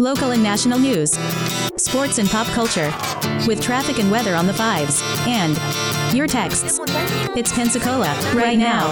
local and national news, sports and pop culture, with traffic and weather on the fives, and your texts. It's Pensacola, right now.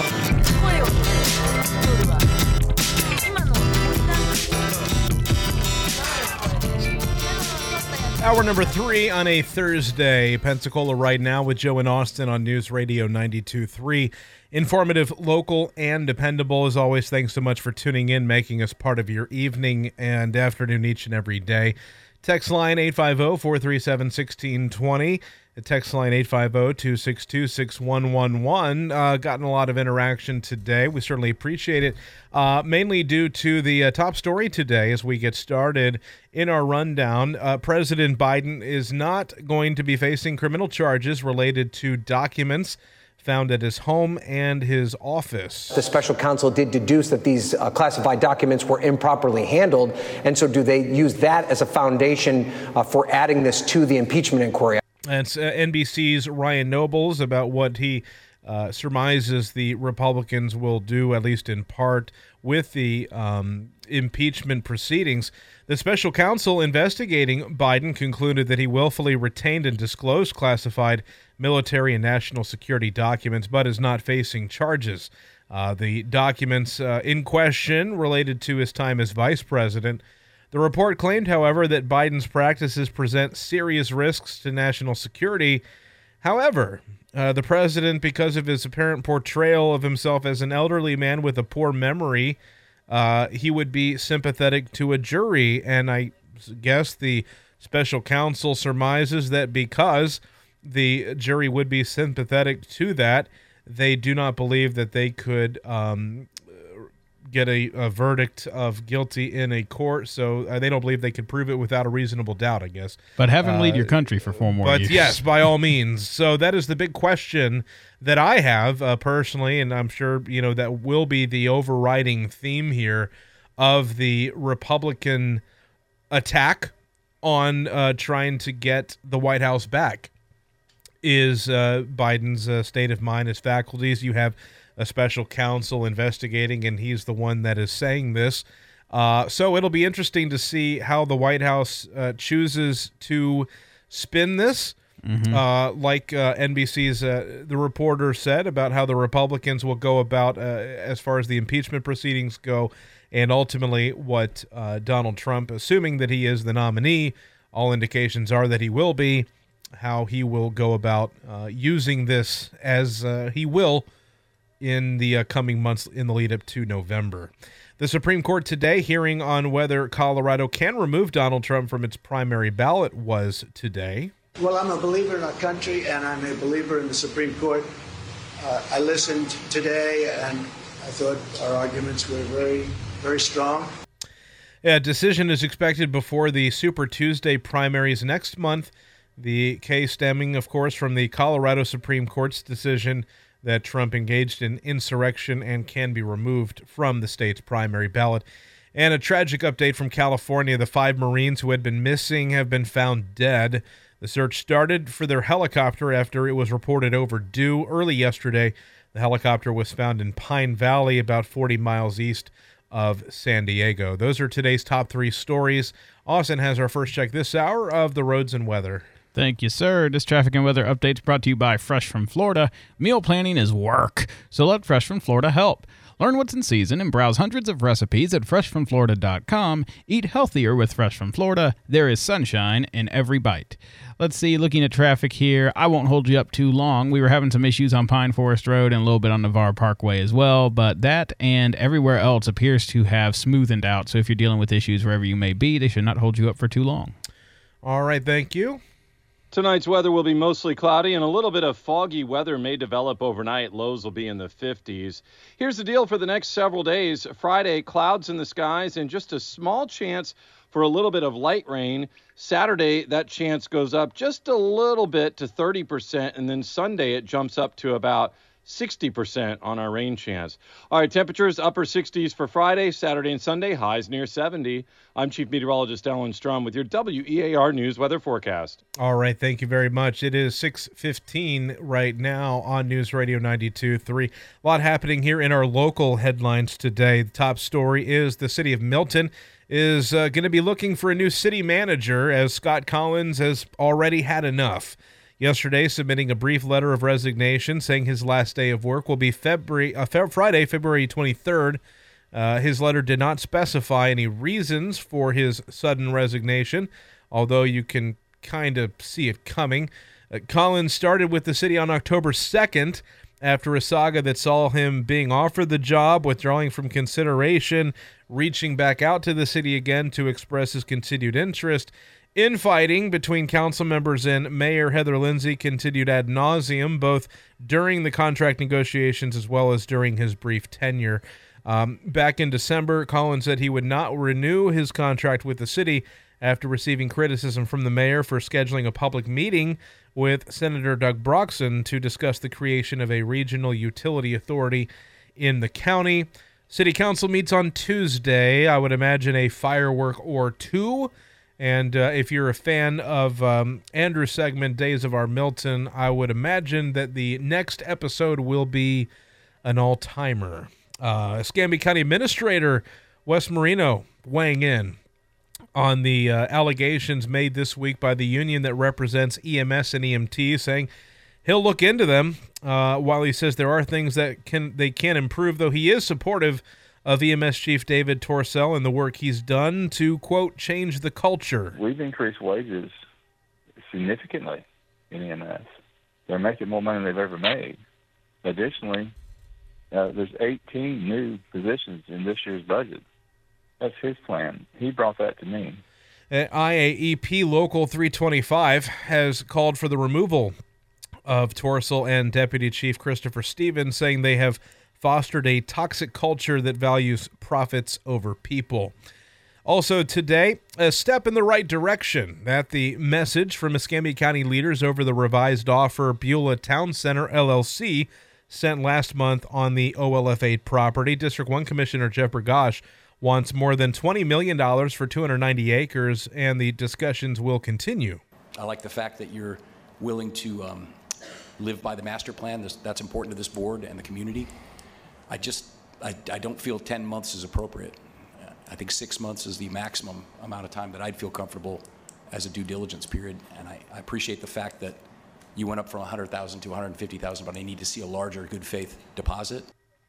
Hour number 3 on a Thursday. Pensacola right now with Joe and Austin on News Radio 92.3. Informative, local, and dependable. As always, thanks so much for tuning in, making us part of your evening and afternoon each and every day. Text line 850-437-1620. The text line 850-262-6111. Gotten a lot of interaction today. We certainly appreciate it, mainly due to the top story today as we get started in our rundown. President Biden is not going to be facing criminal charges related to documents found at his home and his office. The special counsel did deduce that these classified documents were improperly handled, and so do they use that as a foundation for adding this to the impeachment inquiry? And it's NBC's Ryan Nobles about what he surmises the Republicans will do, at least in part, with the impeachment proceedings. The special counsel investigating Biden concluded that he willfully retained and disclosed classified military and national security documents, but is not facing charges. The documents in question related to his time as vice president. The report claimed, however, that Biden's practices present serious risks to national security. However, the president, because of his apparent portrayal of himself as an elderly man with a poor memory, he would be sympathetic to a jury. And I guess the special counsel surmises that because the jury would be sympathetic to that, they do not believe that they could get a verdict of guilty in a court, so they don't believe they could prove it without a reasonable doubt, I guess. But have him lead your country for 4 more years. But yes, by all means. So that is the big question that I have personally, and I'm sure that will be the overriding theme here of the Republican attack on trying to get the White House back. Is Biden's state of mind, his faculties. You have a special counsel investigating, and he's the one that is saying this. So it'll be interesting to see how the White House chooses to spin this. Like NBC's the reporter said about how the Republicans will go about as far as the impeachment proceedings go, and ultimately what Donald Trump, assuming that he is the nominee, all indications are that he will be, how he will go about using this as he will in the coming months in the lead up to November. The Supreme Court today hearing on whether Colorado can remove Donald Trump from its primary ballot was today. Well, I'm a believer in our country, and I'm a believer in the Supreme Court. I listened today, and I thought our arguments were very, very strong. A decision is expected before the Super Tuesday primaries next month. The case stemming, of course, from the Colorado Supreme Court's decision that Trump engaged in insurrection and can be removed from the state's primary ballot. And a tragic update from California. The 5 Marines who had been missing have been found dead. The search started for their helicopter after it was reported overdue. Early yesterday, the helicopter was found in Pine Valley, about 40 miles east of San Diego. Those are today's top 3 stories. Austin has our first check this hour of the roads and weather. Thank you, sir. This traffic and weather update is brought to you by Fresh from Florida. Meal planning is work, so let Fresh from Florida help. Learn what's in season and browse hundreds of recipes at freshfromflorida.com. Eat healthier with Fresh from Florida. There is sunshine in every bite. Let's see, looking at traffic here, I won't hold you up too long. We were having some issues on Pine Forest Road and a little bit on Navarre Parkway as well, but that and everywhere else appears to have smoothened out. So if you're dealing with issues wherever you may be, they should not hold you up for too long. All right, thank you. Tonight's weather will be mostly cloudy, and a little bit of foggy weather may develop overnight. Lows will be in the 50s. Here's the deal for the next several days. Friday, clouds in the skies and just a small chance for a little bit of light rain. Saturday, that chance goes up just a little bit to 30%, and then Sunday it jumps up to about 60% on our rain chance. All right, temperatures upper 60s for Friday, Saturday, and Sunday, highs near 70. I'm Chief Meteorologist Alan Strom with your WEAR News weather forecast. All right, thank you very much. It is 6:15 right now on News Radio 92.3. A lot happening here in our local headlines today. The top story is the city of Milton is going to be looking for a new city manager, as Scott Collins has already had enough. Yesterday, submitting a brief letter of resignation saying his last day of work will be Friday, February 23rd. His letter did not specify any reasons for his sudden resignation, although you can kind of see it coming. Collins started with the city on October 2nd after a saga that saw him being offered the job, withdrawing from consideration, reaching back out to the city again to express his continued interest. Infighting between council members and Mayor Heather Lindsay continued ad nauseum, both during the contract negotiations as well as during his brief tenure. Back in December, Collins said he would not renew his contract with the city after receiving criticism from the mayor for scheduling a public meeting with Senator Doug Broxson to discuss the creation of a regional utility authority in the county. City Council meets on Tuesday. I would imagine a firework or two. And if you're a fan of Andrew's segment, Days of Our Milton, I would imagine that the next episode will be an all-timer. Escambia County Administrator Wes Marino weighing in on the allegations made this week by the union that represents EMS and EMT, saying he'll look into them, while he says there are things that they can improve, though he is supportive of EMS Chief David Torcell and the work he's done to, quote, change the culture. We've increased wages significantly in EMS. They're making more money than they've ever made. Additionally, there's 18 new positions in this year's budget. That's his plan. He brought that to me. IAEP Local 325 has called for the removal of Torcell and Deputy Chief Christopher Stevens, saying they have fostered a toxic culture that values profits over people. Also today, a step in the right direction. That the message from Escambia County leaders over the revised offer Beulah Town Center LLC sent last month on the OLF8 property. District 1 Commissioner Jeff Bergosh wants more than $20 million for 290 acres, and the discussions will continue. I like the fact that you're willing to live by the master plan. That's important to this board and the community. I don't feel 10 months is appropriate. I think 6 months is the maximum amount of time that I'd feel comfortable as a due diligence period. And I appreciate the fact that you went up from 100,000 to 150,000, but I need to see a larger good faith deposit.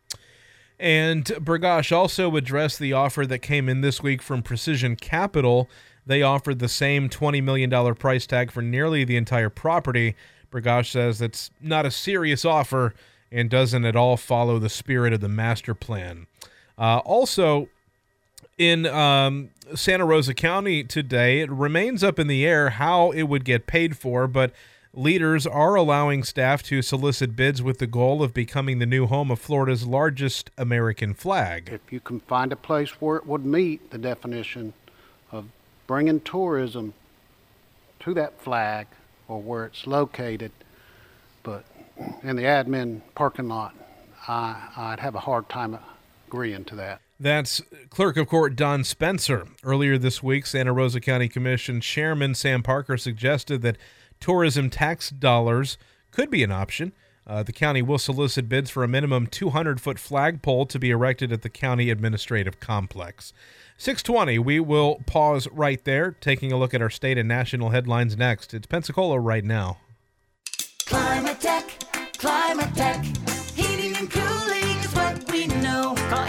And Bergosh also addressed the offer that came in this week from Precision Capital. They offered the same $20 million price tag for nearly the entire property. Bergosh says that's not a serious offer and doesn't at all follow the spirit of the master plan. Also, in Santa Rosa County today, it remains up in the air how it would get paid for, but leaders are allowing staff to solicit bids with the goal of becoming the new home of Florida's largest American flag. If you can find a place where it would meet the definition of bringing tourism to that flag or where it's located, but in the admin parking lot, I'd have a hard time agreeing to that. That's Clerk of Court Don Spencer. Earlier this week, Santa Rosa County Commission Chairman Sam Parker suggested that tourism tax dollars could be an option. The county will solicit bids for a minimum 200-foot flagpole to be erected at the county administrative complex. 6:20, we will pause right there, taking a look at our state and national headlines next. It's Pensacola right now. Climate Tech, heating and cooling is what we know. Call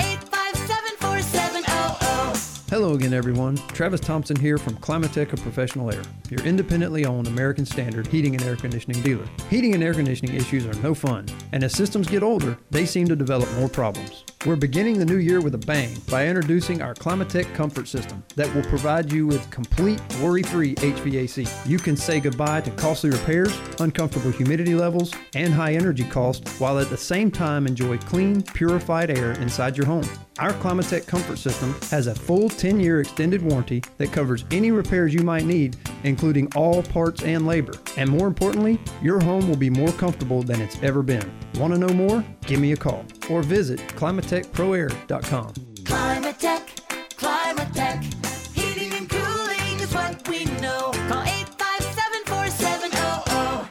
857-4700. Hello again, everyone. Travis Thompson here from Climatech of Professional Air, your independently owned American Standard heating and air conditioning dealer. Heating and air conditioning issues are no fun, and as systems get older, they seem to develop more problems. We're beginning the new year with a bang by introducing our Climatech Comfort System that will provide you with complete worry-free HVAC. You can say goodbye to costly repairs, uncomfortable humidity levels, and high energy costs, while at the same time enjoy clean, purified air inside your home. Our Climatech Comfort System has a full 10-year extended warranty that covers any repairs you might need including all parts and labor. And more importantly, your home will be more comfortable than it's ever been. Want to know more? Give me a call or visit climatechproair.com. Climatech, heating and cooling is what we know. Call 857-4700.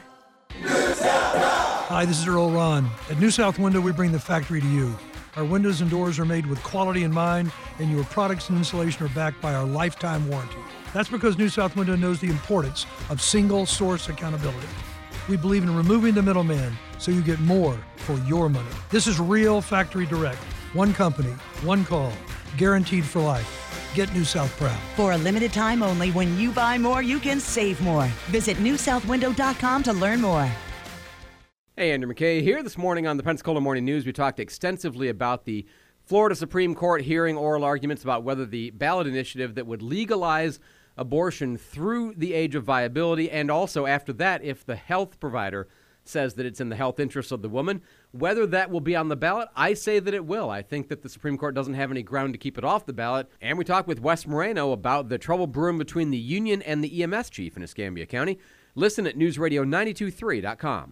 Hi, this is Earl Ron. At New South Window, we bring the factory to you. Our windows and doors are made with quality in mind, and your products and installation are backed by our lifetime warranty. That's because New South Window knows the importance of single source accountability. We believe in removing the middleman so you get more for your money. This is real factory direct. One company, one call, guaranteed for life. Get New South proud. For a limited time only, when you buy more, you can save more. Visit newsouthwindow.com to learn more. Hey, Andrew McKay here. This morning on the Pensacola Morning News, we talked extensively about the Florida Supreme Court hearing oral arguments about whether the ballot initiative that would legalize abortion through the age of viability, and also after that, if the health provider says that it's in the health interests of the woman, whether that will be on the ballot. I say that it will. I think that the Supreme Court doesn't have any ground to keep it off the ballot. And we talked with Wes Moreno about the trouble brewing between the union and the EMS chief in Escambia County. Listen at newsradio923.com.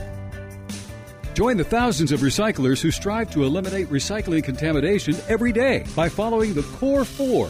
Join the thousands of recyclers who strive to eliminate recycling contamination every day by following the Core 4.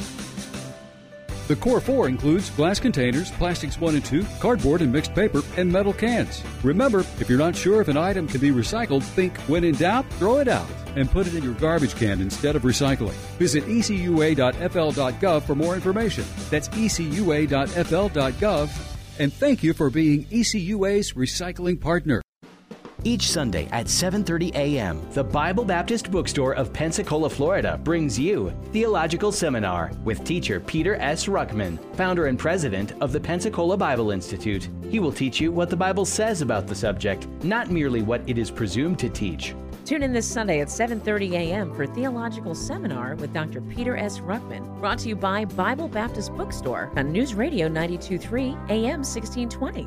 The Core 4 includes glass containers, plastics 1 and 2, cardboard and mixed paper, and metal cans. Remember, if you're not sure if an item can be recycled, think, when in doubt, throw it out and put it in your garbage can instead of recycling. Visit ecua.fl.gov for more information. That's ecua.fl.gov. And thank you for being ECUA's recycling partner. Each Sunday at 7:30 a.m., the Bible Baptist Bookstore of Pensacola, Florida brings you Theological Seminar with teacher Peter S. Ruckman, founder and president of the Pensacola Bible Institute. He will teach you what the Bible says about the subject, not merely what it is presumed to teach. Tune in this Sunday at 7:30 a.m. for Theological Seminar with Dr. Peter S. Ruckman, brought to you by Bible Baptist Bookstore on News Radio 92.3 AM 1620.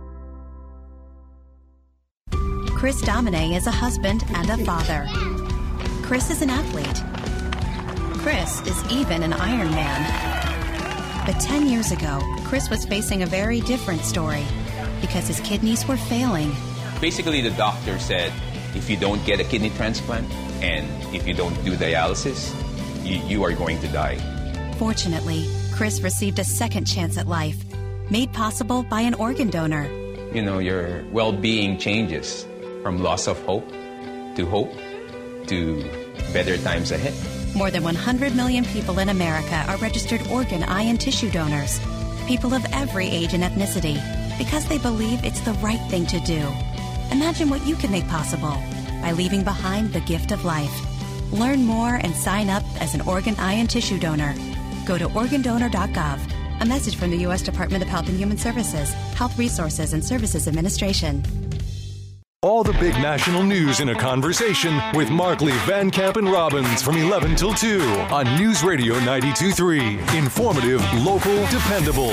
Chris Domine is a husband and a father. Chris is an athlete. Chris is even an Ironman. But 10 years ago, Chris was facing a very different story because his kidneys were failing. Basically, the doctor said, if you don't get a kidney transplant and if you don't do dialysis, you are going to die. Fortunately, Chris received a second chance at life, made possible by an organ donor. You know, your well-being changes from loss of hope to better times ahead. More than 100 million people in America are registered organ, eye, and tissue donors. People of every age and ethnicity, because they believe it's the right thing to do. Imagine what you can make possible by leaving behind the gift of life. Learn more and sign up as an organ, eye, and tissue donor. Go to organdonor.gov. A message from the U.S. Department of Health and Human Services, Health Resources and Services Administration. All the big national news in a conversation with Markley, Van Camp, and Robbins from 11 till 2 on News Radio 92.3. Informative, local, dependable.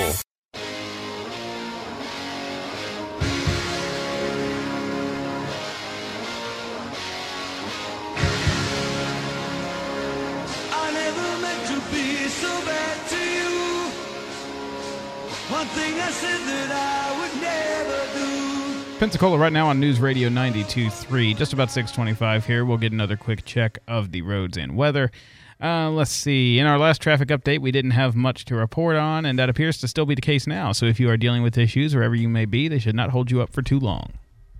I never meant to be so bad to you. One thing I said that I would never do. Pensacola right now on News Radio 92.3, just about 6:25 here. We'll get another quick check of the roads and weather. Let's see. In our last traffic update, we didn't have much to report on, and that appears to still be the case now. So if you are dealing with issues wherever you may be, they should not hold you up for too long.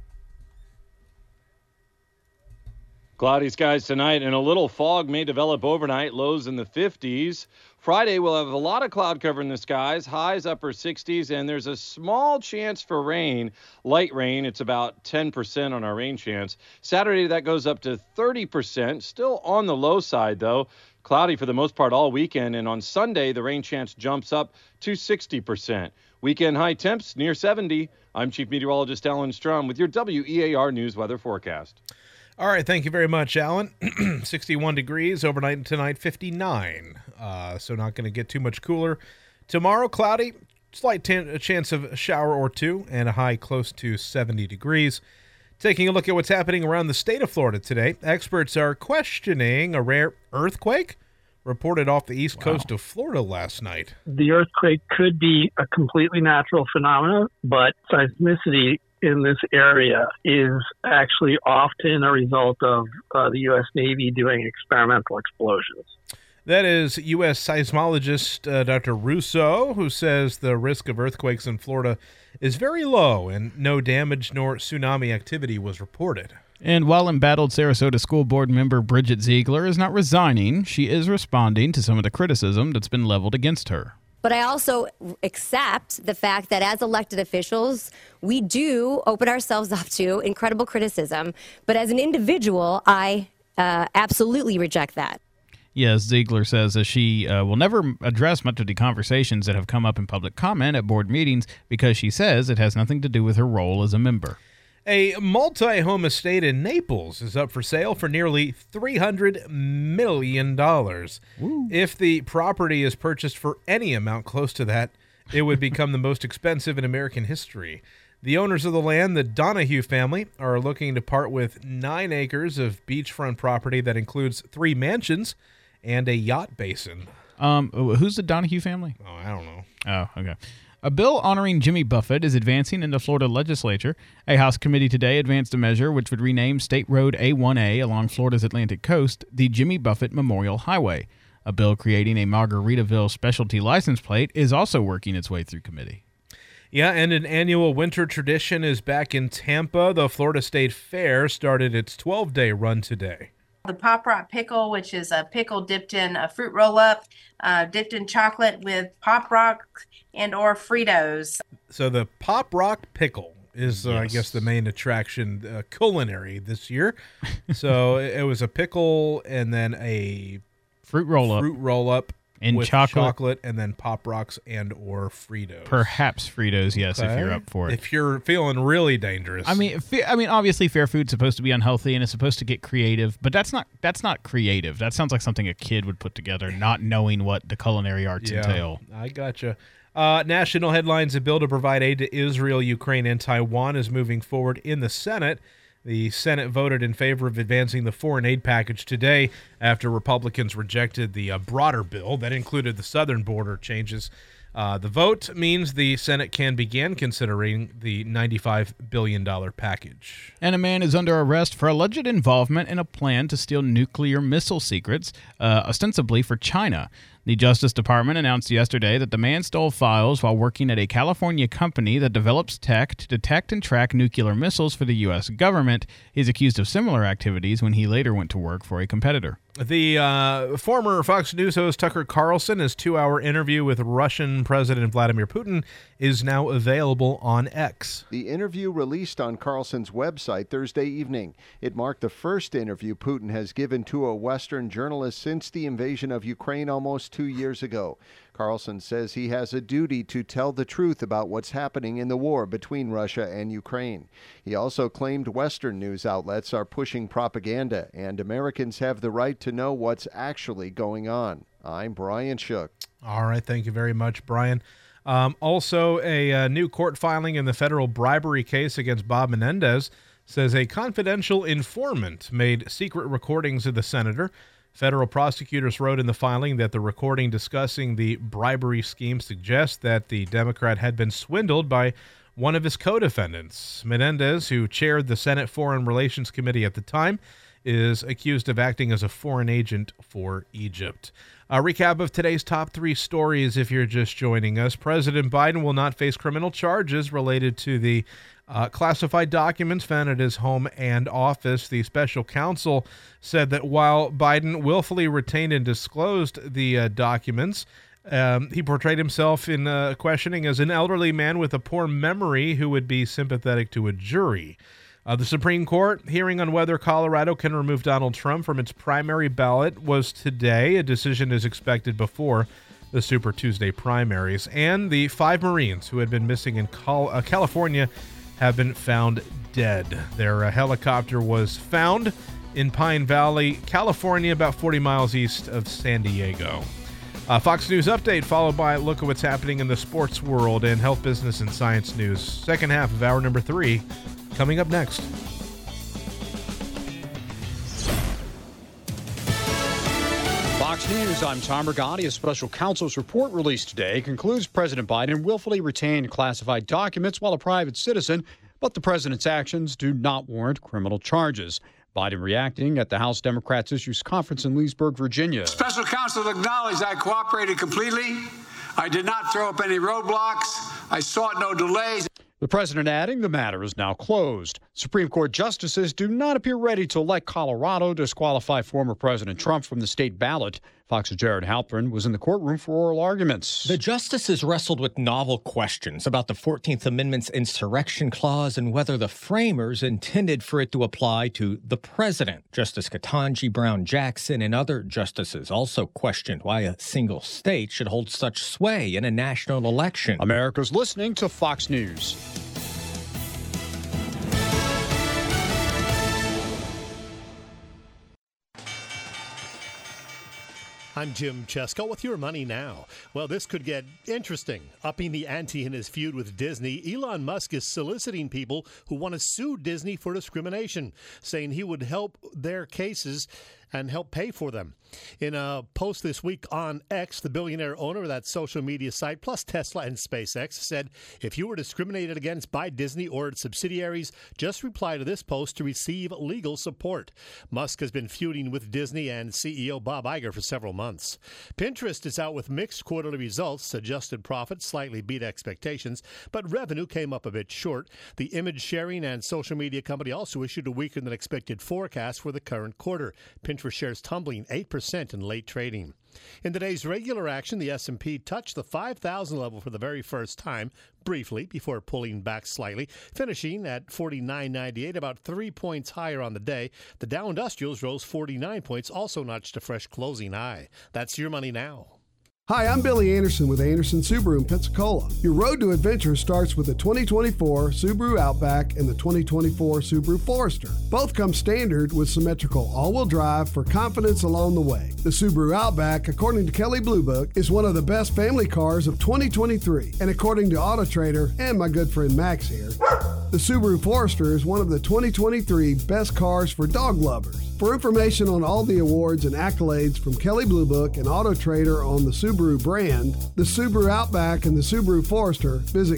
Cloudy skies tonight, and a little fog may develop overnight, lows in the 50s. Friday, we'll have a lot of cloud cover in the skies, highs upper 60s, and there's a small chance for rain, light rain. It's about 10% on our rain chance. Saturday, that goes up to 30%, still on the low side, though. Cloudy for the most part all weekend, and on Sunday, the rain chance jumps up to 60%. Weekend high temps near 70. I'm Chief Meteorologist Alan Strum with your WEAR News weather forecast. All right, thank you very much, Alan. 61 degrees overnight and tonight, 59. So not going to get too much cooler. Tomorrow, cloudy, slight chance of a shower or two, and a high close to 70 degrees. Taking a look at what's happening around the state of Florida today, experts are questioning a rare earthquake reported off the east coast of Florida last night. The earthquake could be a completely natural phenomenon, but seismicity in this area is actually often a result of the U.S. Navy doing experimental explosions. That is U.S. seismologist Dr. Russo, who says the risk of earthquakes in Florida is very low and no damage nor tsunami activity was reported. And while embattled Sarasota School Board member Bridget Ziegler is not resigning, she is responding to some of the criticism that's been leveled against her. But I also accept the fact that as elected officials, we do open ourselves up to incredible criticism. But as an individual, I absolutely reject that. Yes, Ziegler says that she will never address much of the conversations that have come up in public comment at board meetings because she says it has nothing to do with her role as a member. A multi-home estate in Naples is up for sale for nearly $300 million. If the property is purchased for any amount close to that, it would become the most expensive in American history. The owners of the land, the Donahue family, are looking to part with 9 acres of beachfront property that includes 3 mansions and a yacht basin. Who's the Donahue family? Oh, I don't know. Oh, okay. A bill honoring Jimmy Buffett is advancing in the Florida legislature. A House committee today advanced a measure which would rename State Road A1A along Florida's Atlantic coast the Jimmy Buffett Memorial Highway. A bill creating a Margaritaville specialty license plate is also working its way through committee. Yeah, and an annual winter tradition is back in Tampa. The Florida State Fair started its 12-day run today. The Pop Rock Pickle, which is a pickle dipped in a fruit roll-up, dipped in chocolate with Pop Rock and or Fritos. So the Pop Rock Pickle is, I guess, the main attraction culinary this year. So it was a pickle and then a fruit roll-up. And with chocolate and then Pop Rocks and or Fritos. Perhaps Fritos, yes, Okay. if you're up for it. If you're feeling really dangerous. I mean, obviously, fair food's supposed to be unhealthy and it's supposed to get creative, but that's not creative. That sounds like something a kid would put together, not knowing what the culinary arts entail. I gotcha. National headlines: a bill to provide aid to Israel, Ukraine, and Taiwan is moving forward in the Senate. The Senate voted in favor of advancing the foreign aid package today after Republicans rejected the broader bill that included the southern border changes. The vote means the Senate can begin considering the $95 billion package. And a man is under arrest for alleged involvement in a plan to steal nuclear missile secrets, ostensibly for China. The Justice Department announced yesterday that the man stole files while working at a California company that develops tech to detect and track nuclear missiles for the U.S. government. He's accused of similar activities when he later went to work for a competitor. The former Fox News host Tucker Carlson, his 2-hour interview with Russian President Vladimir Putin, is now available on X. The interview released on Carlson's website Thursday evening. It marked the first interview Putin has given to a Western journalist since the invasion of Ukraine almost 2 years ago. Carlson says he has a duty to tell the truth about what's happening in the war between Russia and Ukraine. He also claimed Western news outlets are pushing propaganda and Americans have the right to know what's actually going on. I'm Brian Shook. All right, thank you very much, Brian. Also, a new court filing in the federal bribery case against Bob Menendez says a confidential informant made secret recordings of the senator. Federal prosecutors wrote in the filing that the recording discussing the bribery scheme suggests that the Democrat had been swindled by one of his co-defendants. Menendez, who chaired the Senate Foreign Relations Committee at the time, is accused of acting as a foreign agent for Egypt. A recap of today's top 3 stories if you're just joining us. President Biden will not face criminal charges related to the classified documents found at his home and office. The special counsel said that while Biden willfully retained and disclosed the documents, he portrayed himself in questioning as an elderly man with a poor memory who would be sympathetic to a jury. The Supreme Court hearing on whether Colorado can remove Donald Trump from its primary ballot was today. A decision is expected before the Super Tuesday primaries. And the 5 Marines who had been missing in California have been found dead. Their helicopter was found in Pine Valley, California, about 40 miles east of San Diego. Fox News Update, followed by a look at what's happening in the sports world and health, business, and science news. Second half of hour number 3 coming up next. Fox News News, I'm Tom Rigotti. A special counsel's report released today concludes President Biden willfully retained classified documents while a private citizen, but the president's actions do not warrant criminal charges. Biden reacting at the House Democrats Issues Conference in Leesburg, Virginia. Special counsel acknowledged I cooperated completely. I did not throw up any roadblocks. I sought no delays. The president adding the matter is now closed. Supreme Court justices do not appear ready to elect Colorado disqualify former President Trump from the state ballot. Fox's Jared Halpern was in the courtroom for oral arguments. The justices wrestled with novel questions about the 14th Amendment's insurrection clause and whether the framers intended for it to apply to the president. Justice Ketanji Brown Jackson and other justices also questioned why a single state should hold such sway in a national election. America's listening to Fox News. I'm Jim Chesko with your money now. Well, this could get interesting. Upping the ante in his feud with Disney, Elon Musk is soliciting people who want to sue Disney for discrimination, saying he would help their cases and help pay for them. In a post this week on X, the billionaire owner of that social media site, plus Tesla and SpaceX, said, if you were discriminated against by Disney or its subsidiaries, just reply to this post to receive legal support. Musk has been feuding with Disney and CEO Bob Iger for several months. Pinterest is out with mixed quarterly results. Adjusted profits slightly beat expectations, but revenue came up a bit short. The image sharing and social media company also issued a weaker than expected forecast for the current quarter. Pinterest shares tumbling 8% in late trading. In today's regular action, the S&P touched the 5,000 level for the very first time, briefly, before pulling back slightly, finishing at 49.98, about 3 points higher on the day. The Dow Industrials rose 49 points, also notched a fresh closing high. That's your money now. Hi, I'm Billy Anderson with Anderson Subaru in Pensacola. Your road to adventure starts with the 2024 Subaru Outback and the 2024 Subaru Forester. Both come standard with symmetrical all-wheel drive for confidence along the way. The Subaru Outback, according to Kelley Blue Book, is one of the best family cars of 2023. And according to Auto Trader and my good friend Max here, the Subaru Forester is one of the 2023 best cars for dog lovers. For information on all the awards and accolades from Kelley Blue Book and Auto Trader on the Subaru brand, the Subaru Outback, and the Subaru Forester, visit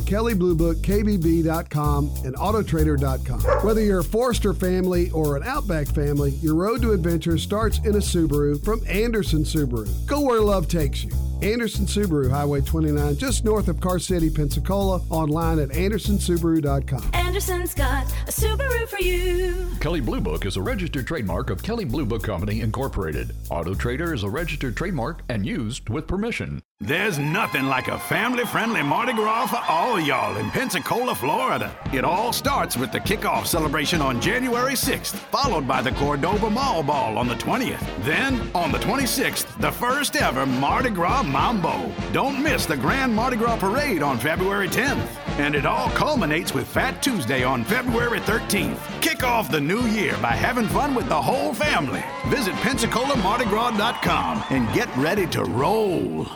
KelleyBlueBookKBB.com and AutoTrader.com. Whether you're a Forester family or an Outback family, your road to adventure starts in a Subaru from Anderson Subaru. Go where love takes you. Anderson Subaru, Highway 29, just north of Car City, Pensacola. Online at AndersonSubaru.com. Anderson's got a Subaru for you. Kelley Blue Book is a registered trademark of Kelley Blue Book Company, Incorporated. Auto Trader is a registered trademark and used with permission. There's nothing like a family-friendly Mardi Gras for all y'all in Pensacola, Florida. It all starts with the kickoff celebration on January 6th, followed by the Cordova Mall Ball on the 20th. Then, on the 26th, the first ever Mardi Gras Mambo. Don't miss the Grand Mardi Gras Parade on February 10th. And it all culminates with Fat Tuesday on February 13th. Kick off the new year by having fun with the whole family. Visit PensacolaMardiGras.com and get ready to roll.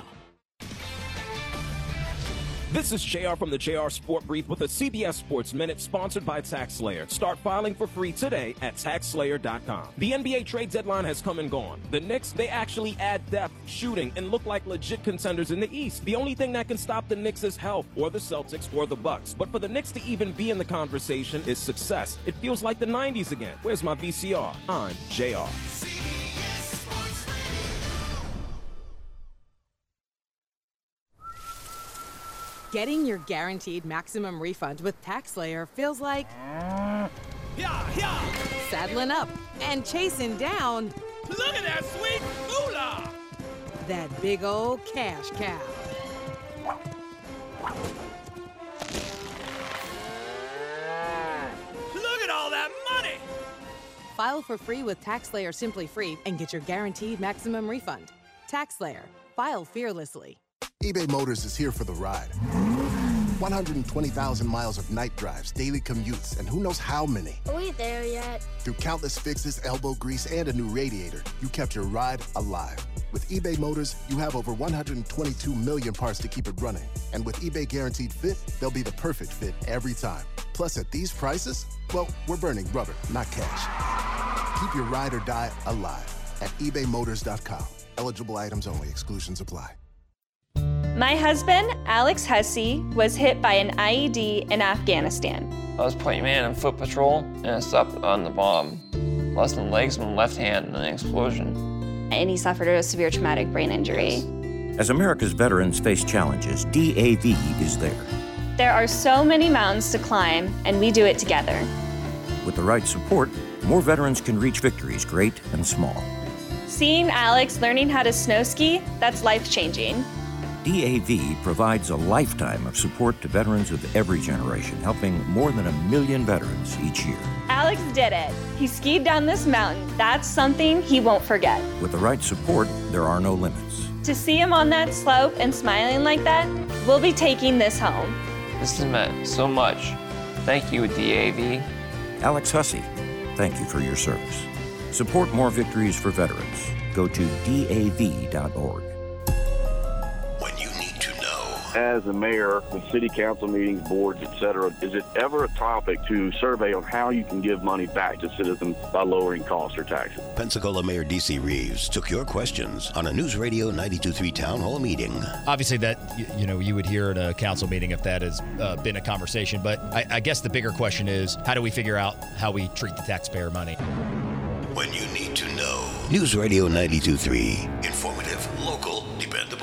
This is JR from the JR Sport Brief with a CBS Sports Minute sponsored by TaxSlayer. Start filing for free today at TaxSlayer.com. The NBA trade deadline has come and gone. The Knicks, they actually add depth, shooting, and look like legit contenders in the East. The only thing that can stop the Knicks is health, or the Celtics, or the Bucks. But for the Knicks to even be in the conversation is success. It feels like the 90s again. Where's my VCR? I'm JR. Getting your guaranteed maximum refund with TaxSlayer feels like saddling up and chasing down. Look at that sweet moolah! That big old cash cow. Look at all that money! File for free with TaxSlayer Simply Free and get your guaranteed maximum refund. TaxSlayer. File fearlessly. eBay Motors is here for the ride. 120,000 miles of night drives, daily commutes, and who knows how many. Are we there yet? Through countless fixes, elbow grease, and a new radiator, you kept your ride alive. With eBay Motors, you have over 122 million parts to keep it running. And with eBay Guaranteed Fit, they'll be the perfect fit every time. Plus, at these prices, well, we're burning rubber, not cash. Keep your ride or die alive at ebaymotors.com. Eligible items only. Exclusions apply. My husband, Alex Hussey, was hit by an IED in Afghanistan. I was point man on foot patrol, and I stopped on the bomb. Lost my legs and my left hand in an explosion. And he suffered a severe traumatic brain injury. As America's veterans face challenges, DAV is there. There are so many mountains to climb, and we do it together. With the right support, more veterans can reach victories great and small. Seeing Alex learning how to snow ski, that's life-changing. DAV provides a lifetime of support to veterans of every generation, helping more than 1 million veterans each year. Alex did it. He skied down this mountain. That's something he won't forget. With the right support, there are no limits. To see him on that slope and smiling like that, we'll be taking this home. This has meant so much. Thank you, DAV. Alex Hussey, thank you for your service. Support more victories for veterans. Go to DAV.org. As a mayor, with city council meetings, boards, etc., is it ever a topic to survey on how you can give money back to citizens by lowering costs or taxes? Pensacola Mayor D.C. Reeves took your questions on a News Radio 92.3 Town Hall meeting. Obviously, that you would hear at a council meeting if that has been a conversation. But I guess the bigger question is, how do we figure out how we treat the taxpayer money? When you need to know. News Radio 92.3. Informative, local, dependable.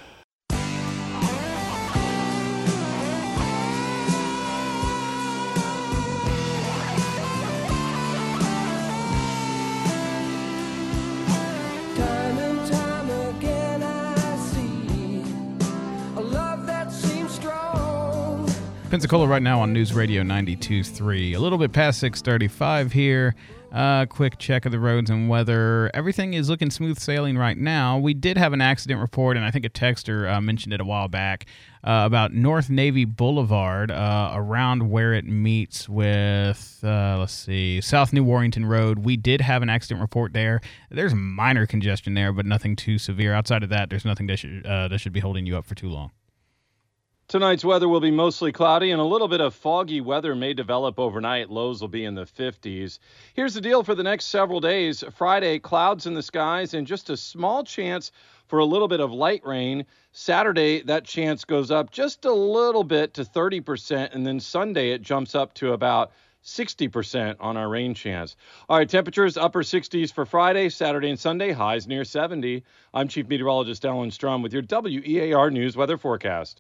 Pensacola right now on News Radio 92.3. A little bit past 6:35 here. Quick check of the roads and weather. Everything is looking smooth sailing right now. We did have an accident report, and I think a texter mentioned it a while back, about North Navy Boulevard, around where it meets with, South New Warrington Road. We did have an accident report there. There's minor congestion there, but nothing too severe. Outside of that, there's nothing that should be holding you up for too long. Tonight's weather will be mostly cloudy, and a little bit of foggy weather may develop overnight. Lows will be in the 50s. Here's the deal for the next several days. Friday, clouds in the skies and just a small chance for a little bit of light rain. Saturday, that chance goes up just a little bit to 30%, and then Sunday it jumps up to about 60% on our rain chance. All right, temperatures upper 60s for Friday, Saturday, and Sunday, highs near 70. I'm Chief Meteorologist Alan Strum with your WEAR News weather forecast.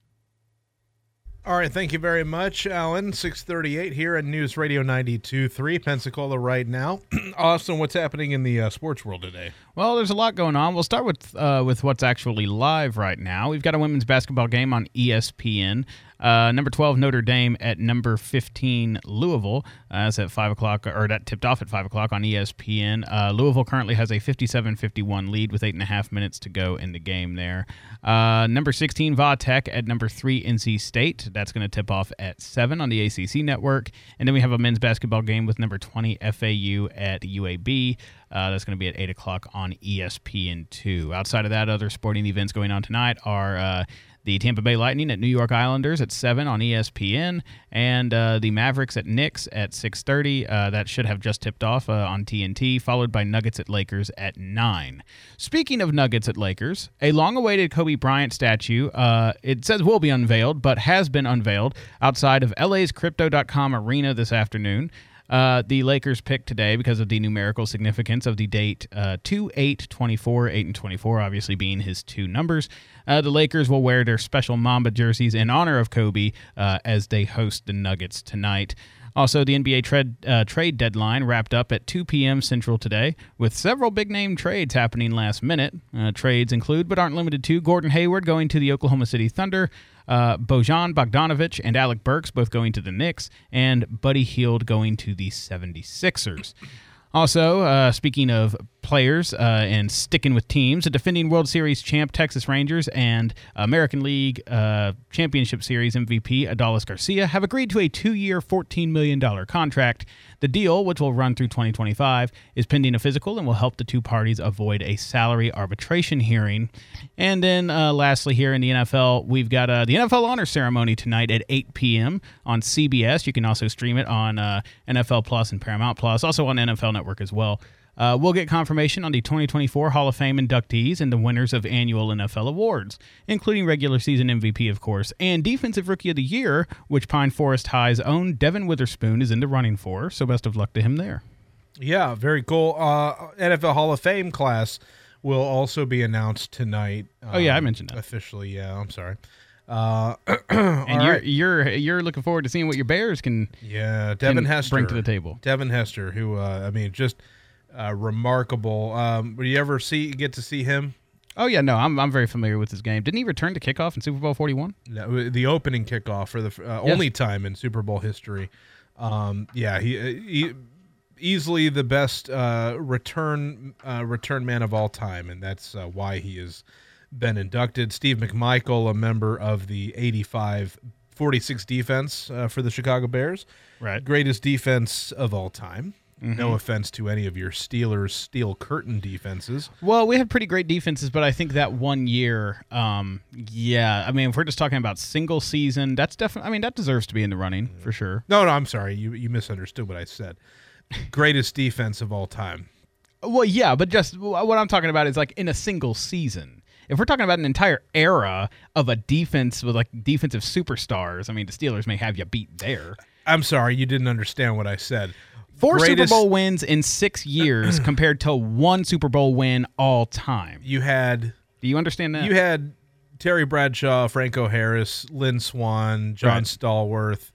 All right, thank you very much, Alan. 6:38 here at News Radio 92.3, Pensacola right now. Austin, what's happening in the sports world today? Well, there's a lot going on. We'll start with what's actually live right now. We've got a women's basketball game on ESPN. Number 12 Notre Dame at number 15 Louisville. That's at 5 o'clock, or that tipped off at 5 o'clock on ESPN. Louisville currently has a 57-51 lead with 8.5 minutes to go in the game there. Number 16 Va Tech at number 3 NC State. That's going to tip off at 7 on the ACC network. And then we have a men's basketball game with number 20 FAU at UAB. That's going to be at 8 o'clock on ESPN2. Outside of that, other sporting events going on tonight are the Tampa Bay Lightning at New York Islanders at 7 on ESPN, and the Mavericks at Knicks at 6:30. That should have just tipped off on TNT, followed by Nuggets at Lakers at 9. Speaking of Nuggets at Lakers, a long-awaited Kobe Bryant statue, it says will be unveiled, but has been unveiled outside of LA's Crypto.com arena this afternoon. The Lakers picked today because of the numerical significance of the date 2/8/24, 8 and 24 obviously being his two numbers. The Lakers will wear their special Mamba jerseys in honor of Kobe as they host the Nuggets tonight. Also, the NBA trade deadline wrapped up at 2 p.m. Central today, with several big-name trades happening last minute. Trades include, but aren't limited to, Gordon Hayward going to the Oklahoma City Thunder, Bojan Bogdanovic and Alec Burks both going to the Knicks, and Buddy Hield going to the 76ers. Also, speaking of players and sticking with teams, the defending World Series champ Texas Rangers and American League Championship Series MVP Adolis Garcia have agreed to a 2-year, $14 million contract. The deal, which will run through 2025, is pending a physical and will help the two parties avoid a salary arbitration hearing. And then lastly here in the NFL, we've got the NFL Honor Ceremony tonight at 8 p.m. on CBS. You can also stream it on NFL Plus and Paramount Plus, also on NFL Network as well. We'll get confirmation on the 2024 Hall of Fame inductees and the winners of annual NFL awards, including regular season MVP, of course, and Defensive Rookie of the Year, which Pine Forest High's own Devin Witherspoon is in the running for, so best of luck to him there. Yeah, very cool. NFL Hall of Fame class will also be announced tonight. Oh, yeah, I mentioned that. Officially, yeah, I'm sorry. And you're looking forward to seeing what your Bears can Devin Hester bring to the table. Devin Hester, who just remarkable. Will you ever get to see him? Oh yeah, no, I'm very familiar with his game. Didn't he return to kickoff in Super Bowl 41? No, the opening kickoff for the only time in Super Bowl history. He easily the best return man of all time, and that's why he has been inducted. Steve McMichael, a member of the 85-46 defense for the Chicago Bears. Right. Greatest defense of all time. Mm-hmm. No offense to any of your Steelers steel curtain defenses. Well, we have pretty great defenses, but I think that 1 year, if we're just talking about single season, that's definitely, that deserves to be in the running for sure. No, I'm sorry. You misunderstood what I said. Greatest defense of all time. Well, yeah, but just what I'm talking about is like in a single season. If we're talking about an entire era of a defense with like defensive superstars, the Steelers may have you beat there. I'm sorry, you didn't understand what I said. 4 Super Bowl wins in 6 years compared to 1 Super Bowl win all time. Do you understand that? You had Terry Bradshaw, Franco Harris, Lynn Swann, John Stallworth.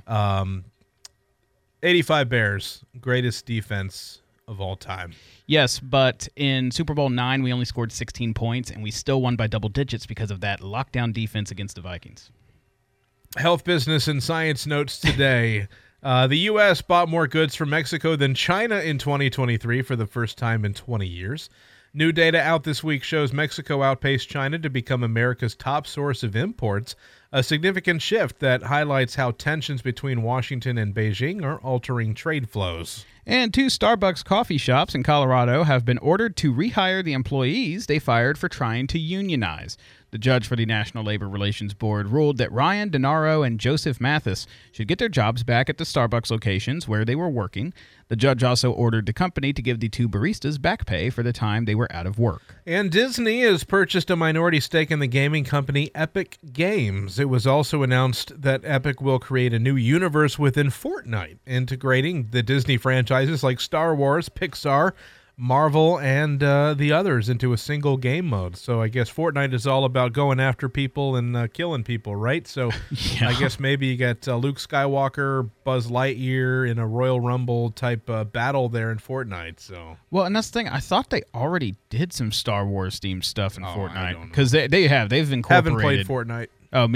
85 Bears, greatest defense of all time. Yes, but in Super Bowl 9, we only scored 16 points, and we still won by double digits because of that lockdown defense against the Vikings. Health, business, and science notes today. The U.S. bought more goods from Mexico than China in 2023 for the first time in 20 years. New data out this week shows Mexico outpaced China to become America's top source of imports, a significant shift that highlights how tensions between Washington and Beijing are altering trade flows. And 2 Starbucks coffee shops in Colorado have been ordered to rehire the employees they fired for trying to unionize. The judge for the National Labor Relations Board ruled that Ryan Denaro and Joseph Mathis should get their jobs back at the Starbucks locations where they were working. The judge also ordered the company to give the 2 baristas back pay for the time they were out of work. And Disney has purchased a minority stake in the gaming company Epic Games. It was also announced that Epic will create a new universe within Fortnite, integrating the Disney franchises like Star Wars, Pixar, Marvel, and the others into a single game mode. So I guess Fortnite is all about going after people and killing people, right? So I guess maybe you got Luke Skywalker, Buzz Lightyear in a Royal Rumble type battle there in Fortnite. So and that's the thing. I thought they already did some Star Wars themed stuff in Fortnite because they've incorporated. Haven't played Fortnite.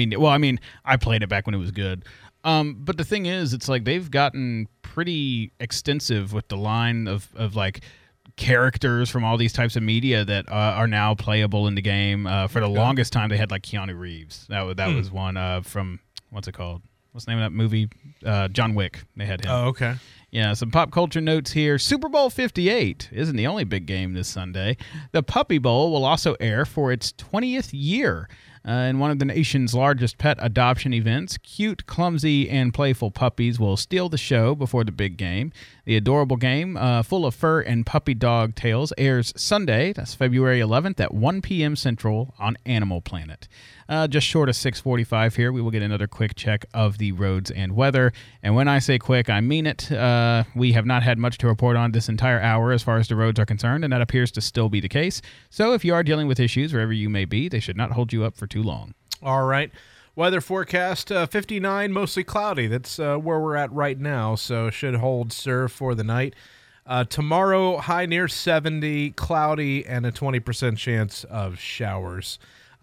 I played it back when it was good. But the thing is, it's like they've gotten pretty extensive with the line of like characters from all these types of media that are now playable in the game. For the longest time, they had like Keanu Reeves. That was one from, what's it called? What's the name of that movie? John Wick. They had him. Oh, okay. Yeah, some pop culture notes here. Super Bowl 58 isn't the only big game this Sunday. The Puppy Bowl will also air for its 20th year. In one of the nation's largest pet adoption events, cute, clumsy, and playful puppies will steal the show before the big game. The adorable game, full of fur and puppy dog tales, airs Sunday, that's February 11th at 1 p.m. Central on Animal Planet. Just short of 6:45 here, we will get another quick check of the roads and weather. And when I say quick, I mean it. We have not had much to report on this entire hour as far as the roads are concerned, and that appears to still be the case. So if you are dealing with issues wherever you may be, they should not hold you up for too long. All right. Weather forecast, 59, mostly cloudy. That's where we're at right now, so should hold serve for the night. Tomorrow, high near 70, cloudy, and a 20% chance of showers.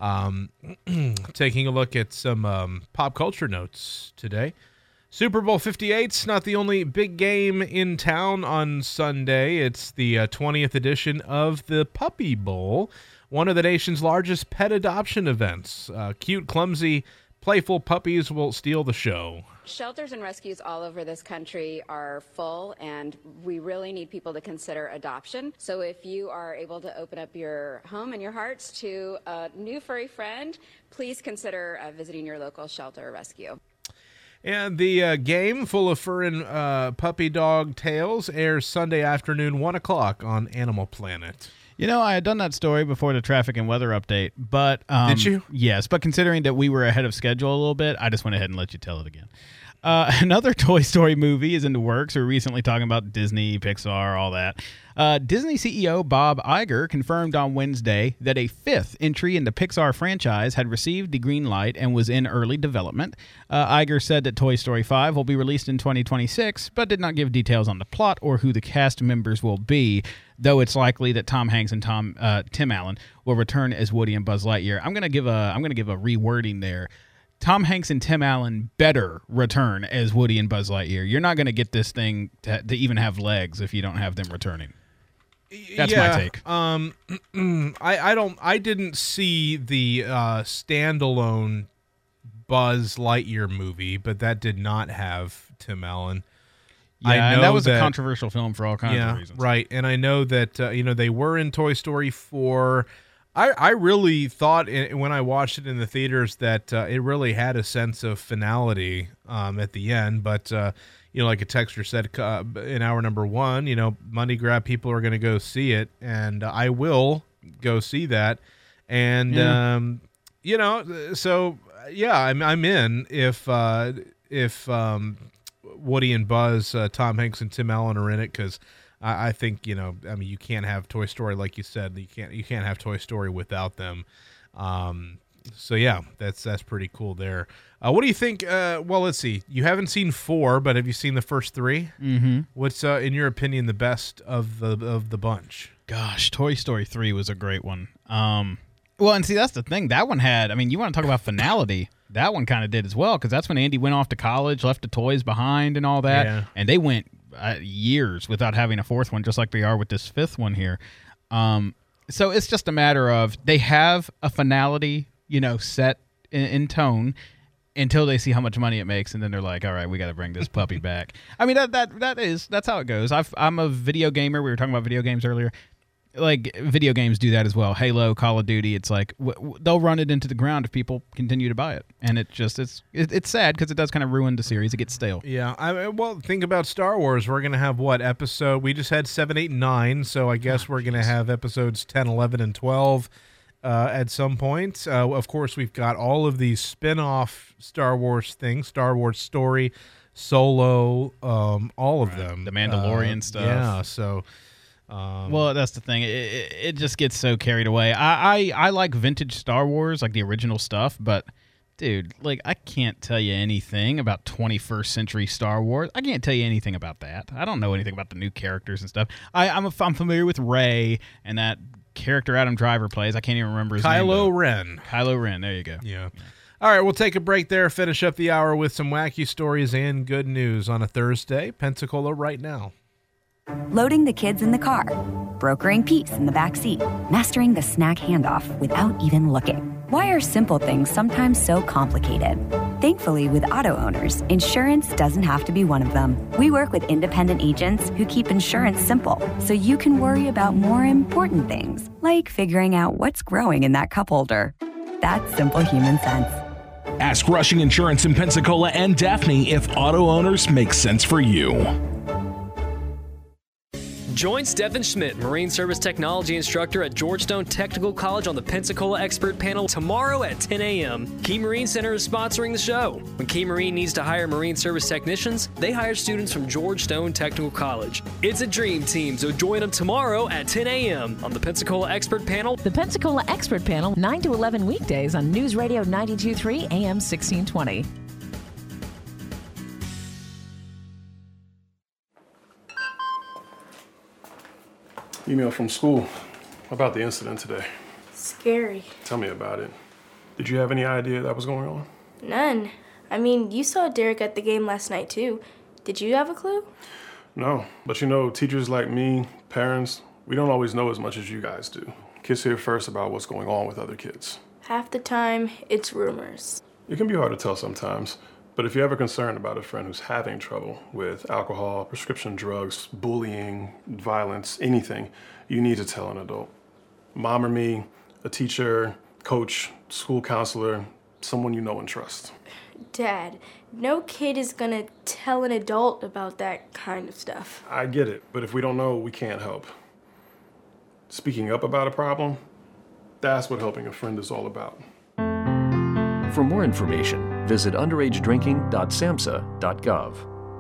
Taking a look at some pop culture notes today. Super Bowl 58's not the only big game in town on Sunday. It's the 20th edition of the Puppy Bowl, one of the nation's largest pet adoption events. Cute, clumsy, playful puppies will steal the show. Shelters and rescues all over this country are full, and we really need people to consider adoption. So if you are able to open up your home and your hearts to a new furry friend, please consider visiting your local shelter or rescue. And the game, Full of Fur and Puppy Dog Tales, airs Sunday afternoon, 1 o'clock on Animal Planet. You know, I had done that story before the traffic and weather update, but... Did you? Yes, but considering that we were ahead of schedule a little bit, I just went ahead and let you tell it again. Another Toy Story movie is in the works. We were recently talking about Disney, Pixar, all that. Disney CEO Bob Iger confirmed on Wednesday that a 5th entry in the Pixar franchise had received the green light and was in early development. Iger said that Toy Story 5 will be released in 2026, but did not give details on the plot or who the cast members will be, though it's likely that Tom Hanks and Tim Allen will return as Woody and Buzz Lightyear. I'm gonna give a rewording there. Tom Hanks and Tim Allen better return as Woody and Buzz Lightyear. You're not going to get this thing to even have legs if you don't have them returning. That's my take. I didn't see the standalone Buzz Lightyear movie, but that did not have Tim Allen. Yeah, and that was a controversial film for all kinds of reasons. Right, and I know that they were in Toy Story 4. I really thought when I watched it in the theaters that it really had a sense of finality at the end. But, like a texter said in hour number 1, money grab people are going to go see it. And I will go see that. And, so, yeah, I'm in if Woody and Buzz, Tom Hanks and Tim Allen are in it, because I think, you can't have Toy Story, like you said. You can't have Toy Story without them. So yeah, that's pretty cool there. What do you think? Well, let's see. You haven't seen 4, but have you seen the first 3? Mm-hmm. What's in your opinion the best of the bunch? Gosh, Toy Story 3 was a great one. Well, and see, that's the thing. That one had. You want to talk about finality? That one kind of did as well, because that's when Andy went off to college, left the toys behind, and all that, and they went years without having a 4th one, just like they are with this 5th one here. So it's just a matter of they have a finality, set in tone until they see how much money it makes, and then they're like, all right, we got to bring this puppy back. That's how it goes. I'm a video gamer. We were talking about video games earlier. Like, video games do that as well. Halo, Call of Duty, it's like they'll run it into the ground if people continue to buy it. And it's sad because it does kind of ruin the series. It gets stale. Yeah. Well, think about Star Wars. We're going to have what episode? We just had 7, 8, and 9. So I guess we're going to have episodes 10, 11, and 12 at some point. Of course, we've got all of these spin-off Star Wars things, Star Wars Story, Solo, all of them. The Mandalorian stuff. Yeah, so... well, that's the thing. It just gets so carried away. I like vintage Star Wars, like the original stuff, but dude, like, I can't tell you anything about 21st century Star Wars. I can't tell you anything about that. I don't know anything about the new characters and stuff. I'm familiar with Rey and that character Adam Driver plays. I can't even remember his name. Kylo Ren. Kylo Ren. There you go. Yeah. All right, we'll take a break there, finish up the hour with some wacky stories and good news on a Thursday. Pensacola right now. Loading the kids in the car, brokering peace in the back seat, mastering the snack handoff without even looking. Why are simple things sometimes so complicated? Thankfully, with auto owners, insurance doesn't have to be one of them. We work with independent agents who keep insurance simple, so you can worry about more important things, like figuring out what's growing in that cup holder. That's simple human sense. Ask Rushing Insurance in Pensacola and Daphne if auto owners make sense for you. Join Stephen Schmidt, Marine Service Technology Instructor at Georgetown Technical College on the Pensacola Expert Panel tomorrow at 10 a.m. Key Marine Center is sponsoring the show. When Key Marine needs to hire Marine Service technicians, they hire students from Georgetown Technical College. It's a dream team, so join them tomorrow at 10 a.m. on the Pensacola Expert Panel. The Pensacola Expert Panel, 9 to 11 weekdays on News Radio 92.3 AM 1620. Email from school about the incident today. Scary. Tell me about it. Did you have any idea that was going on? None. I mean, you saw Derek at the game last night, too. Did you have a clue? No, but teachers like me, parents, we don't always know as much as you guys do. Kids hear first about what's going on with other kids. Half the time, it's rumors. It can be hard to tell sometimes, but if you're ever concerned about a friend who's having trouble with alcohol, prescription drugs, bullying, violence, anything, you need to tell an adult. Mom or me, a teacher, coach, school counselor, someone you know and trust. Dad, no kid is gonna tell an adult about that kind of stuff. I get it, but if we don't know, we can't help. Speaking up about a problem, that's what helping a friend is all about. For more information, visit underagedrinking.samhsa.gov.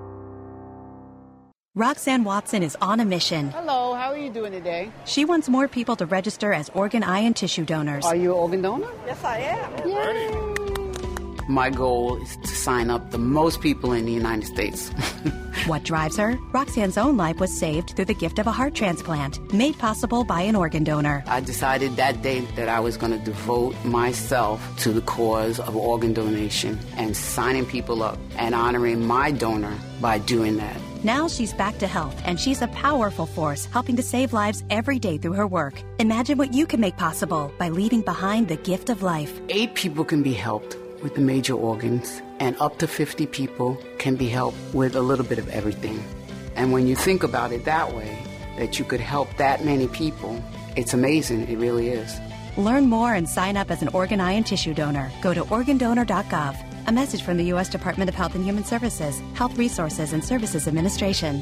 Roxanne Watson is on a mission. Hello, how are you doing today? She wants more people to register as organ, eye, and tissue donors. Are you an organ donor? Yes, I am. Yay. My goal is to sign up the most people in the United States. What drives her? Roxanne's own life was saved through the gift of a heart transplant, made possible by an organ donor. I decided that day that I was going to devote myself to the cause of organ donation and signing people up and honoring my donor by doing that. Now she's back to health, and she's a powerful force helping to save lives every day through her work. Imagine what you can make possible by leaving behind the gift of life. 8 people can be helped with the major organs, and up to 50 people can be helped with a little bit of everything. And when you think about it that way, that you could help that many people, it's amazing. It really is. Learn more and sign up as an organ, eye, and tissue donor. Go to organdonor.gov. A message from the U.S. Department of Health and Human Services, Health Resources and Services Administration.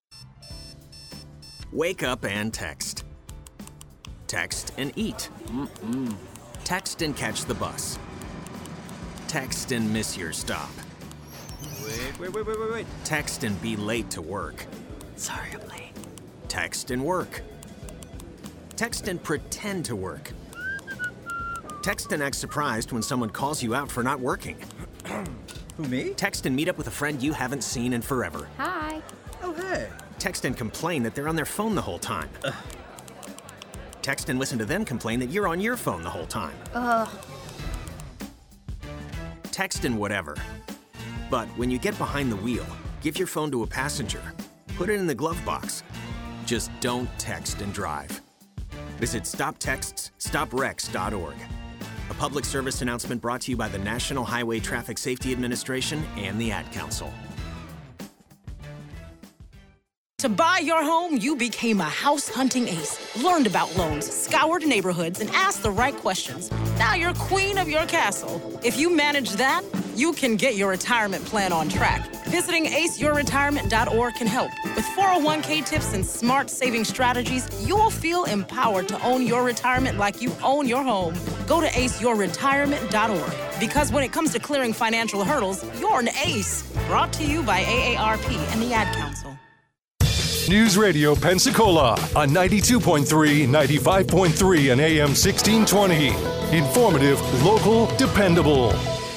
Wake up and text. Text and eat. Text and catch the bus. Text and miss your stop. Wait. Text and be late to work. Sorry, I'm late. Text and work. Text and pretend to work. Text and act surprised when someone calls you out for not working. Who, me? Text and meet up with a friend you haven't seen in forever. Hi. Oh, hey. Text and complain that they're on their phone the whole time. Text and listen to them complain that you're on your phone the whole time. Text and whatever. But when you get behind the wheel, give your phone to a passenger. Put it in the glove box. Just don't text and drive. Visit StopTextsStopWrecks.org. A public service announcement brought to you by the National Highway Traffic Safety Administration and the Ad Council. To buy your home, you became a house hunting ace. Learned about loans, scoured neighborhoods, and asked the right questions. Now you're queen of your castle. If you manage that, you can get your retirement plan on track. Visiting aceyourretirement.org can help. With 401k tips and smart saving strategies, you will feel empowered to own your retirement like you own your home. Go to aceyourretirement.org. Because when it comes to clearing financial hurdles, you're an ace. Brought to you by AARP and the Ad Council. News Radio Pensacola on 92.3, 95.3, and AM 1620. Informative, local, dependable.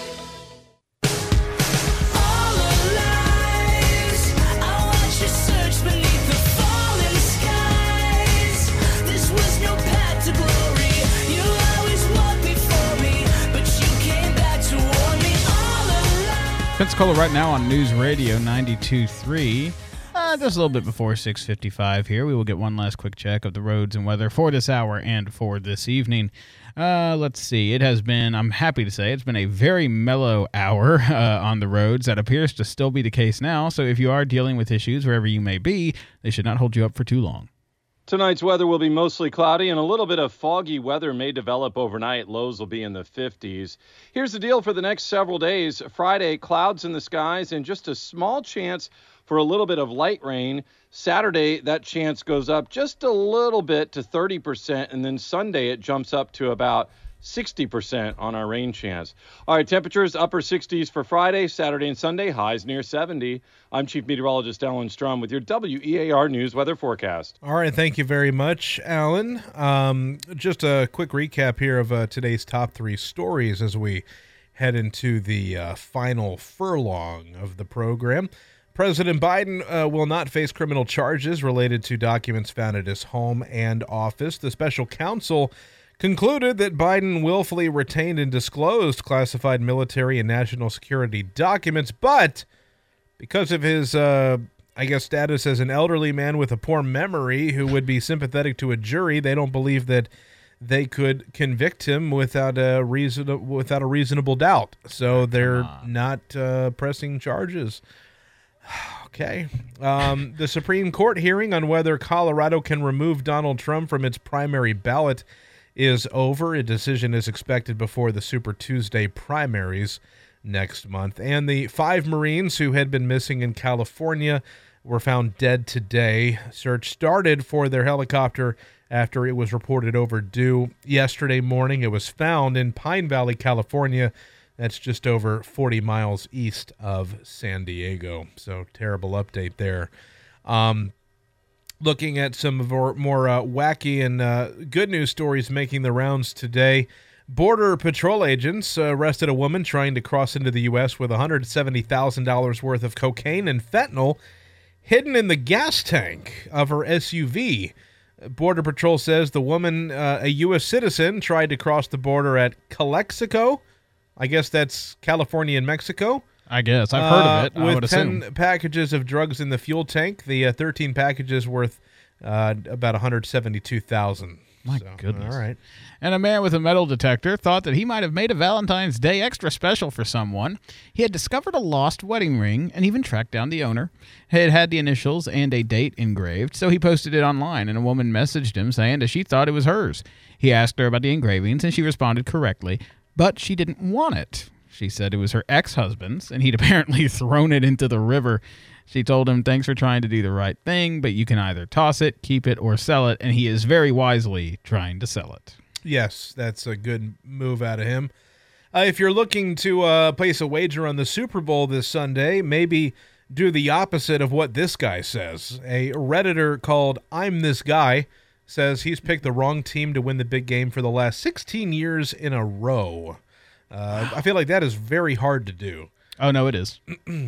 Pensacola right now on News Radio 92.3. Just a little bit before 6:55 here. We will get one last quick check of the roads and weather for this hour and for this evening. Let's see. It has been, I'm happy to say, it's been a very mellow hour on the roads. That appears to still be the case now. So if you are dealing with issues wherever you may be, they should not hold you up for too long. Tonight's weather will be mostly cloudy, and a little bit of foggy weather may develop overnight. Lows will be in the 50s. Here's the deal for the next several days. Friday, clouds in the skies and just a small chance for a little bit of light rain. Saturday, that chance goes up just a little bit to 30%, and then Sunday it jumps up to about 60% on our rain chance. All right, temperatures upper 60s for Friday, Saturday, and Sunday, highs near 70. I'm Chief Meteorologist Alan Strum with your WEAR News weather forecast. All right, thank you very much, Alan. Just a quick recap here of today's top 3 stories as we head into the final furlong of the program. President Biden will not face criminal charges related to documents found at his home and office. The special counsel concluded that Biden willfully retained and disclosed classified military and national security documents, but because of his, status as an elderly man with a poor memory who would be sympathetic to a jury, they don't believe that they could convict him without a reasonable doubt. So they're not pressing charges. Okay. The Supreme Court hearing on whether Colorado can remove Donald Trump from its primary ballot is over. A decision is expected before the Super Tuesday primaries next month. And the 5 Marines who had been missing in California were found dead today. Search started for their helicopter after it was reported overdue yesterday morning. It was found in Pine Valley, California. That's just over 40 miles east of San Diego. So terrible update there. Looking at some of our more wacky and good news stories making the rounds today. Border Patrol agents arrested a woman trying to cross into the U.S. with $170,000 worth of cocaine and fentanyl hidden in the gas tank of her SUV. Border Patrol says the woman, a U.S. citizen, tried to cross the border at Calexico. I guess that's California and Mexico. I guess. I've heard of it, I would with assume. 10 packages of drugs in the fuel tank. The 13 packages worth about $172,000. My goodness. All right. And a man with a metal detector thought that he might have made a Valentine's Day extra special for someone. He had discovered a lost wedding ring and even tracked down the owner. It had the initials and a date engraved, so he posted it online, and a woman messaged him saying that she thought it was hers. He asked her about the engravings, and she responded correctly, but she didn't want it. She said it was her ex-husband's, and he'd apparently thrown it into the river. She told him, thanks for trying to do the right thing, but you can either toss it, keep it, or sell it, and he is very wisely trying to sell it. Yes, that's a good move out of him. If you're looking to place a wager on the Super Bowl this Sunday, maybe do the opposite of what this guy says. A Redditor called I'm This Guy says he's picked the wrong team to win the big game for the last 16 years in a row. I feel like that is very hard to do. Oh, no, it is.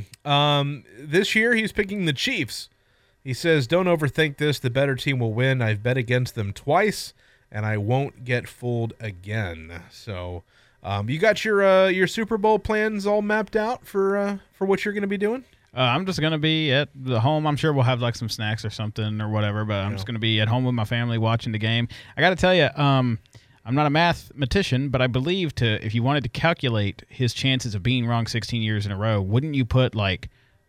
This year, he's picking the Chiefs. He says, don't overthink this. The better team will win. I've bet against them twice, and I won't get fooled again. So you got your Super Bowl plans all mapped out for what you're going to be doing? I'm just going to be at the home. I'm sure we'll have like some snacks or something or whatever, but I'm just going to be at home with my family watching the game. I got to tell you, I'm not a mathematician, but I believe if you wanted to calculate his chances of being wrong 16 years in a row, wouldn't you put like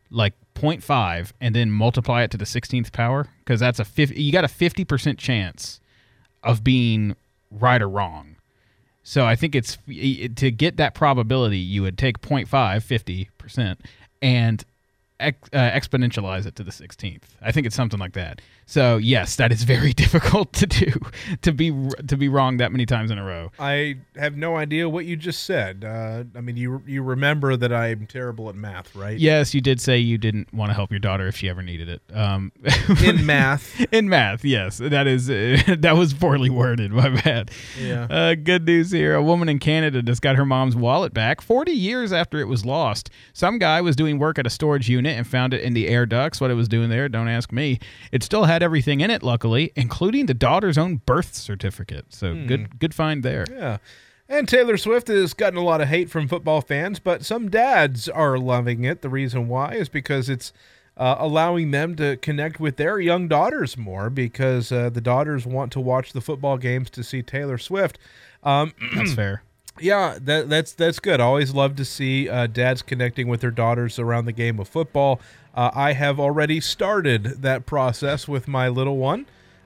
0.5 and then multiply it to the 16th power? Because that's you got a 50% chance of being right or wrong. So I think it's to get that probability, you would take 0.5, 50%, and exponentialize it to the 16th. I think it's something like that. So yes, that is very difficult to do, to be wrong that many times in a row. I have no idea what you just said. I mean, you remember that I'm terrible at math, right? Yes, you did say you didn't want to help your daughter if she ever needed it. In math. In math, yes. That was poorly worded. My bad. Yeah. Good news here. A woman in Canada just got her mom's wallet back 40 years after it was lost. Some guy was doing work at a storage unit and found it in the air ducts. What it was doing there, don't ask me. It still had everything in it, luckily, including the daughter's own birth certificate. So good find there. Yeah. And Taylor Swift has gotten a lot of hate from football fans, but some dads are loving it. The reason why is because it's allowing them to connect with their young daughters more, because the daughters want to watch the football games to see Taylor Swift. That's fair. Yeah, that's good. I always love to see dads connecting with their daughters around the game of football. I have already started that process with my little one.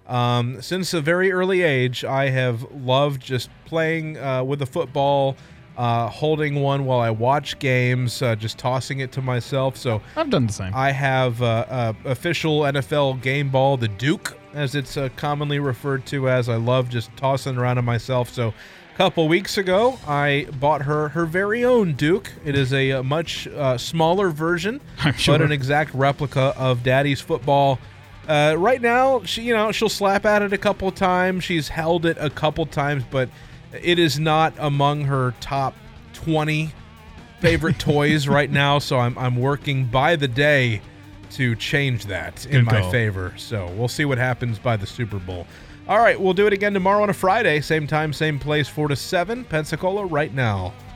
Since a very early age, I have loved just playing with a football, holding one while I watch games, just tossing it to myself. So I've done the same. I have official NFL game ball, the Duke, as it's commonly referred to as. I love just tossing around to myself. So couple weeks ago, I bought her very own Duke. It is a much smaller version, but an exact replica of Daddy's football. Right now, she'll slap at it a couple times. She's held it a couple times, but it is not among her top 20 favorite toys right now. So I'm working by the day to change that in my favor. So we'll see what happens by the Super Bowl. All right, we'll do it again tomorrow on a Friday. Same time, same place, 4 to 7. Pensacola right now.